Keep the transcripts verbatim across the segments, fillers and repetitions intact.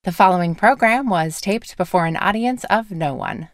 The following program was taped before an audience of no one.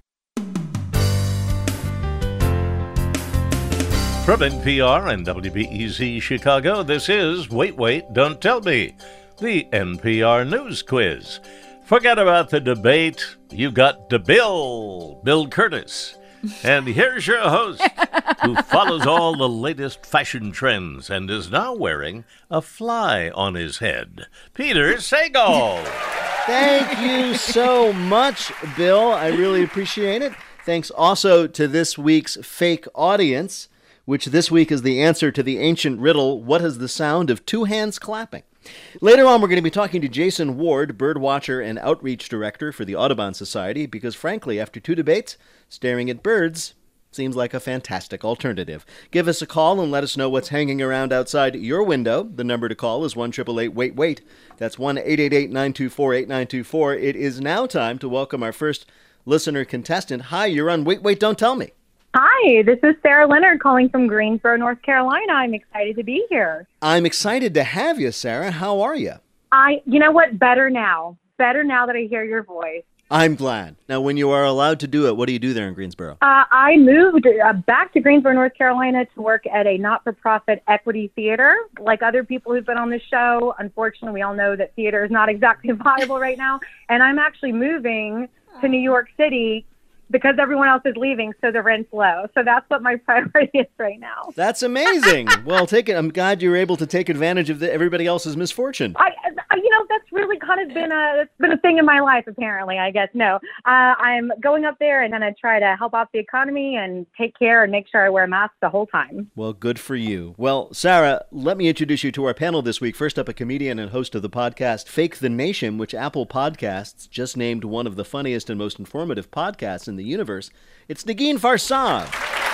From N P R and W B E Z Chicago, this is Wait, Wait, Don't Tell Me, the N P R News Quiz. Forget about the debate. You got the Bill, Bill Curtis. And here's your host, who follows all the latest fashion trends and is now wearing a fly on his head, Peter Sagal. Thank you so much, Bill. I really appreciate it. Thanks also to this week's fake audience, which this week is the answer to the ancient riddle, what is the sound of two hands clapping? Later on, we're going to be talking to Jason Ward, birdwatcher and outreach director for the Audubon Society, because frankly, after two debates, staring at birds seems like a fantastic alternative. Give us a call and let us know what's hanging around outside your window. The number to call is one eight eight eight, wait, wait. That's one eight eight eight, nine two four, eight nine two four. It is now time to welcome our first listener contestant. Hi, you're on Wait, Wait, Don't Tell Me. Hi, this is Sarah Leonard calling from Greensboro, North Carolina. I'm excited to be here. I'm excited to have you, Sarah. How are you? I, you know what? Better now. Better now that I hear your voice. I'm glad. Now, when you are allowed to do it, what do you do there in Greensboro? Uh, I moved uh, back to Greensboro, North Carolina to work at a not-for-profit equity theater. Like other people who've been on the show, unfortunately, we all know that theater is not exactly viable right now. And I'm actually moving to New York City because everyone else is leaving, so the rent's low. So that's what my priority is right now. That's amazing. Well, take it. I'm glad you were able to take advantage of the, everybody else's misfortune. I, I, you know, that's really kind of been a it's been a thing in my life, apparently, I guess. No, uh, I'm going up there and then I try to help out the economy and take care and make sure I wear a mask the whole time. Well, good for you. Well, Sarah, let me introduce you to our panel this week. First up, a comedian and host of the podcast Fake the Nation, which Apple Podcasts just named one of the funniest and most informative podcasts in the universe. It's Negin Farsad.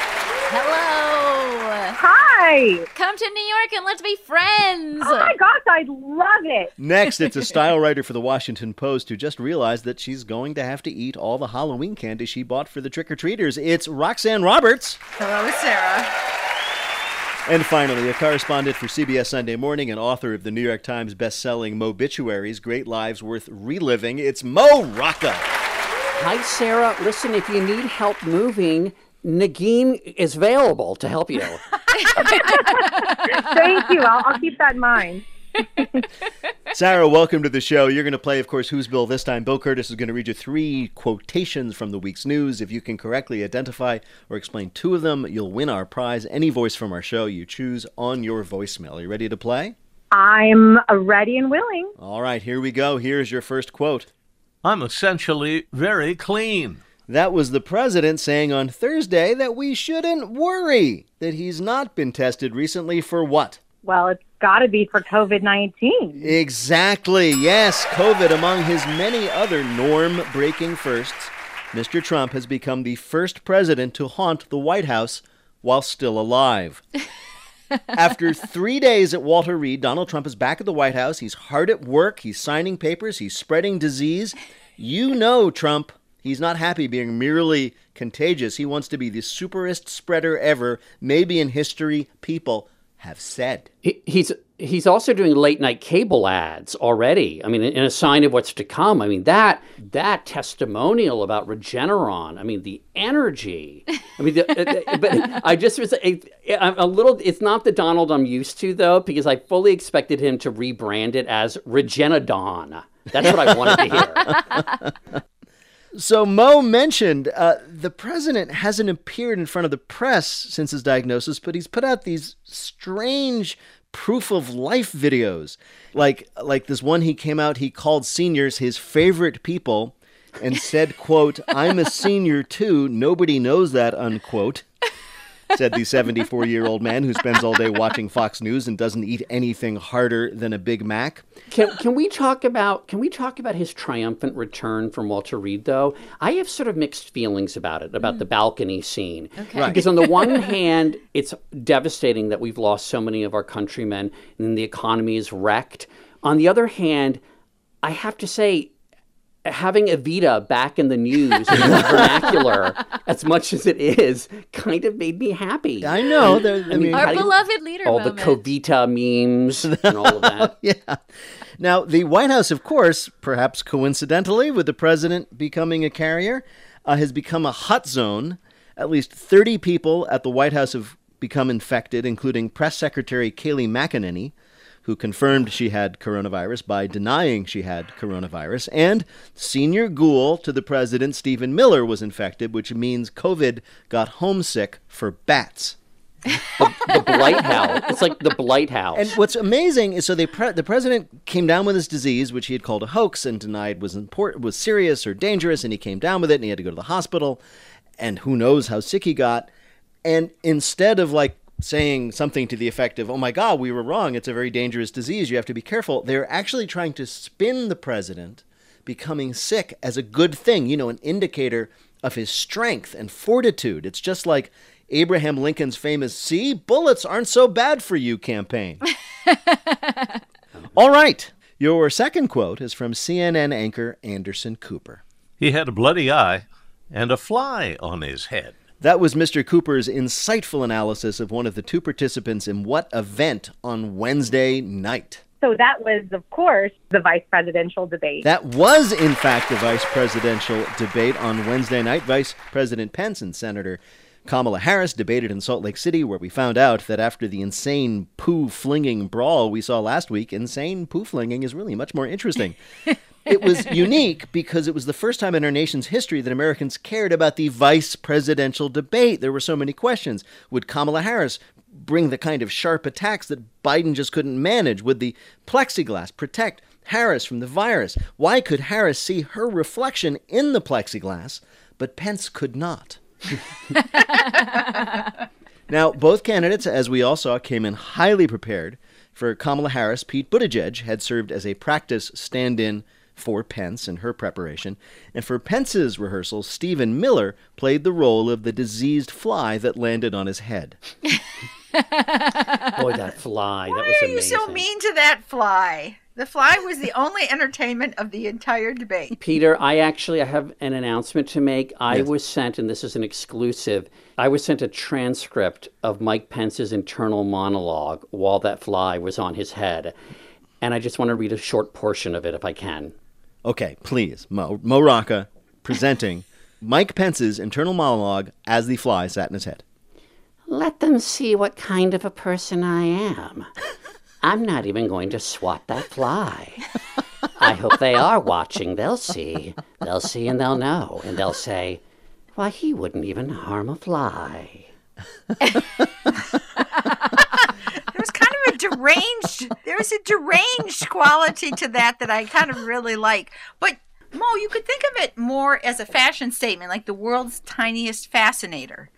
Hello. Hi. Come to New York and let's be friends. Oh my gosh, I love it. Next, it's a style writer for the Washington Post who just realized that she's going to have to eat all the Halloween candy she bought for the trick-or-treaters. It's Roxanne Roberts. Hello, Sarah. And finally, a correspondent for C B S Sunday Morning and author of the New York Times best-selling Mobituaries, Great Lives Worth Reliving, it's Mo Rocca. Hi, Sarah. Listen, if you need help moving, Negin is available to help you. Thank you. I'll, I'll keep that in mind. Sarah, welcome to the show. You're going to play, of course, Who's Bill this time. Bill Curtis is going to read you three quotations from the week's news. If you can correctly identify or explain two of them, you'll win our prize. Any voice from our show you choose on your voicemail. Are you ready to play? I'm ready and willing. All right, here we go. Here's your first quote. I'm essentially very clean. That was the president saying on Thursday that we shouldn't worry that he's not been tested recently for what? Well, it's got to be for covid nineteen. Exactly. Yes, COVID among his many other norm-breaking firsts. Mister Trump has become the first president to haunt the White House while still alive. After three days at Walter Reed, Donald Trump is back at the White House. He's hard at work. He's signing papers. He's spreading disease. You know, Trump, he's not happy being merely contagious. He wants to be the superest spreader ever, maybe in history, people have said. He, he's he's also doing late night cable ads already. I mean, in a sign of what's to come. I mean, that that testimonial about Regeneron. I mean, the energy. I mean, the, but I just was a, I'm a little. It's not the Donald I'm used to though, because I fully expected him to rebrand it as Regenadon. That's what I wanted to hear. So Mo mentioned uh, the president hasn't appeared in front of the press since his diagnosis, but he's put out these strange proof of life videos. Like like this one he came out, he called seniors his favorite people and said, quote, I'm a senior too. Nobody knows that, unquote. Said the seventy-four-year-old man who spends all day watching Fox News and doesn't eat anything harder than a Big Mac. Can can we talk about can we talk about his triumphant return from Walter Reed, though? I have sort of mixed feelings about it, about mm. the balcony scene. Okay. Right. Because on the one hand, it's devastating that we've lost so many of our countrymen and the economy is wrecked. On the other hand, I have to say, having Evita back in the news in the vernacular, as much as it is, kind of made me happy. I know. I mean, I mean, Our how do you- beloved leader all moment. the Covita memes and all of that. yeah. Now, the White House, of course, perhaps coincidentally, with the president becoming a carrier, uh, has become a hot zone. At least thirty people at the White House have become infected, including Press Secretary Kayleigh McEnany, who confirmed she had coronavirus by denying she had coronavirus, and senior ghoul to the president, Stephen Miller, was infected, which means COVID got homesick for bats. The, the Blight House. It's like the Blight House. And what's amazing is so they pre- the president came down with this disease, which he had called a hoax and denied was important, was serious or dangerous, and he came down with it and he had to go to the hospital, and who knows how sick he got. And instead of like saying something to the effect of, oh my God, we were wrong, it's a very dangerous disease, you have to be careful, they're actually trying to spin the president becoming sick as a good thing, you know, an indicator of his strength and fortitude. It's just like Abraham Lincoln's famous, see, bullets aren't so bad for you campaign. All right. Your second quote is from C N N anchor Anderson Cooper. He had a bloody eye and a fly on his head. That was Mister Cooper's insightful analysis of one of the two participants in What Event on Wednesday night. So that was, of course, the vice presidential debate. That was, in fact, the vice presidential debate on Wednesday night. Vice President Pence and Senator Kamala Harris debated in Salt Lake City, where we found out that after the insane poo-flinging brawl we saw last week, insane poo-flinging is really much more interesting. It was unique because it was the first time in our nation's history that Americans cared about the vice presidential debate. There were so many questions. Would Kamala Harris bring the kind of sharp attacks that Biden just couldn't manage? Would the plexiglass protect Harris from the virus? Why could Harris see her reflection in the plexiglass, but Pence could not? Now, both candidates, as we all saw, came in highly prepared. For Kamala Harris, Pete Buttigieg had served as a practice stand-in for Pence in her preparation. And for Pence's rehearsal, Stephen Miller played the role of the diseased fly that landed on his head. Boy, that fly. Why that was are you amazing. so mean to that fly? The fly was the only entertainment of the entire debate. Peter, I actually I have an announcement to make. I Yes. was sent, and this is an exclusive, I was sent a transcript of Mike Pence's internal monologue while that fly was on his head. And I just want to read a short portion of it if I can. Okay, please, Mo, Mo Rocca presenting Mike Pence's internal monologue as the fly sat in his head. Let them see what kind of a person I am. I'm not even going to swat that fly. I hope they are watching. They'll see. They'll see and they'll know. And they'll say, why, he wouldn't even harm a fly. There was kind of a deranged, there was a deranged quality to that that I kind of really like. But Mo, you could think of it more as a fashion statement, like the world's tiniest fascinator.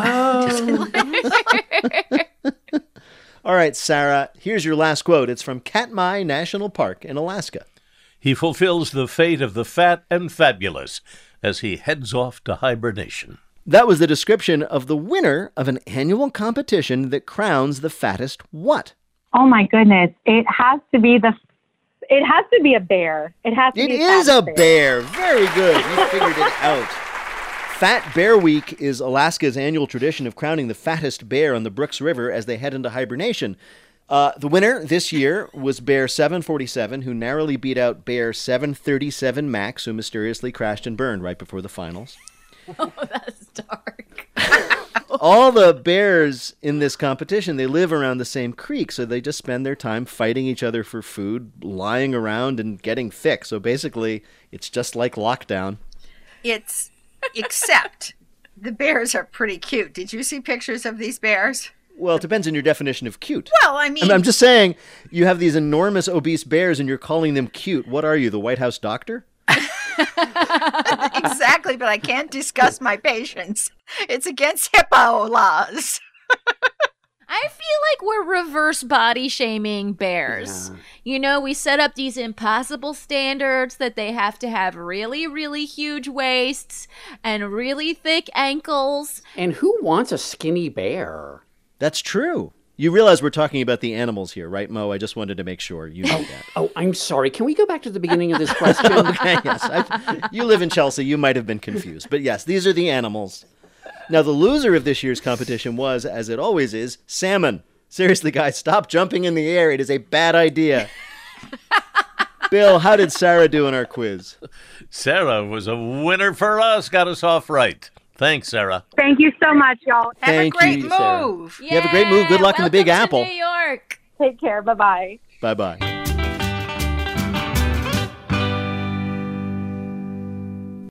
All right, Sarah, here's your last quote. It's from Katmai National Park in Alaska. He fulfills the fate of the fat and fabulous as he heads off to hibernation. That was the description of the winner of an annual competition that crowns the fattest what? Oh my goodness! It has to be the. It has to be a bear. It has to It be. is a fattest bear. Very good. You figured it out. Fat Bear Week is Alaska's annual tradition of crowning the fattest bear on the Brooks River as they head into hibernation. Uh, the winner this year was Bear seven forty-seven, who narrowly beat out Bear seven thirty-seven Max, who mysteriously crashed and burned right before the finals. Oh, that's dark. All the bears in this competition, they live around the same creek, so they just spend their time fighting each other for food, lying around, and getting thick. So basically, it's just like lockdown. It's, except the bears are pretty cute. Did you see pictures of these bears? Well, it depends on your definition of cute. Well, I mean, I mean, I'm just saying, you have these enormous obese bears and you're calling them cute. What are you, the White House doctor? exactly, but I can't discuss my patients. It's against HIPAA laws. I feel like we're reverse body shaming bears. Yeah. You know, we set up these impossible standards that they have to have really, really huge waists and really thick ankles. And who wants a skinny bear? That's true. You realize we're talking about the animals here, right, Mo? I just wanted to make sure you knew that. Oh, I'm sorry. Can we go back to the beginning of this question? Okay, yes. I, you live in Chelsea. You might have been confused. But yes, these are the animals. Now, the loser of this year's competition was, as it always is, salmon. Seriously, guys, stop jumping in the air. It is a bad idea. Bill, how did Sarah do in our quiz? Sarah was a winner for us. Got us off right. Thanks, Sarah. Thank you so much, y'all. Have Thank a great you, Sarah. move. You have a great move. Good luck in the Big Welcome to Apple. New York. Take care. Bye-bye. Bye-bye.